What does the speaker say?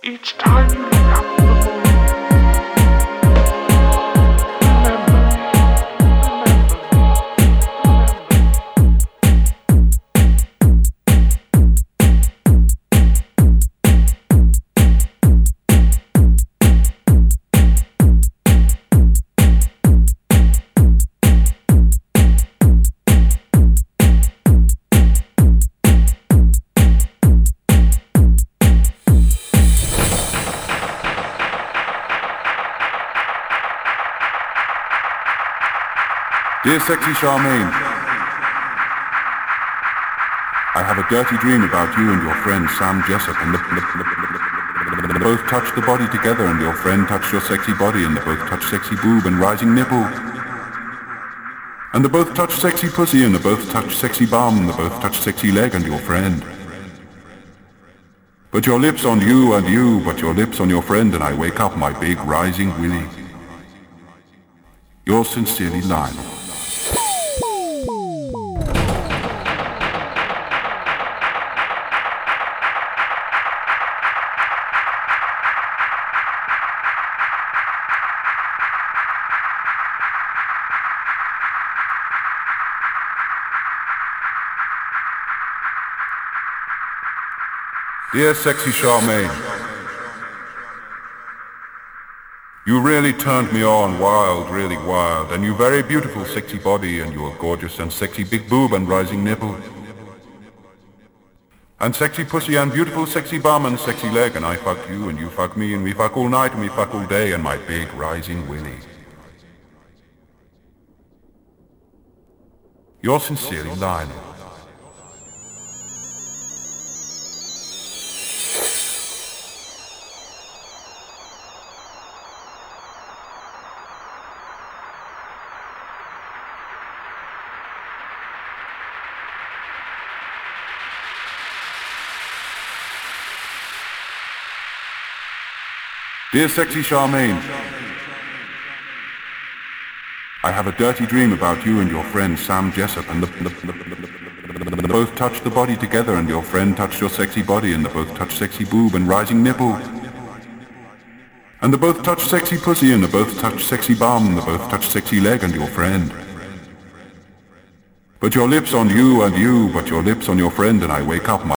Each time you tap the ball, remember me, Dear sexy Charmaine, I have a dirty dream about you and your friend Sam Jessup, and they both touched the body together, and your friend touched your sexy body, and they both touched sexy boob and rising nipple, and they both touched sexy pussy, and they both touched sexy bum, and they both touched sexy leg and your friend. But your lips on you and you, but your lips on your friend, and I wake up my big rising willy. Yours sincerely, Lionel. Dear sexy Charmaine, you really turned me on wild, really wild, and you very beautiful sexy body, and you are gorgeous and sexy big boob and rising nipple, and sexy pussy and beautiful sexy bum and sexy leg, and I fuck you and you fuck me and we fuck all night and we fuck all day, and my big rising willy. Yours sincerely, Lionel. Dear sexy Charmaine, I have a dirty dream about you and your friend Sam Jessup, and they both touched the body together, and your friend touched your sexy body, and they both touched sexy boob and rising nipple, and they both touched sexy pussy, and they both touched sexy bum, and they both touched sexy leg and your friend. But your lips on you and you, but your lips on your friend, and I wake up my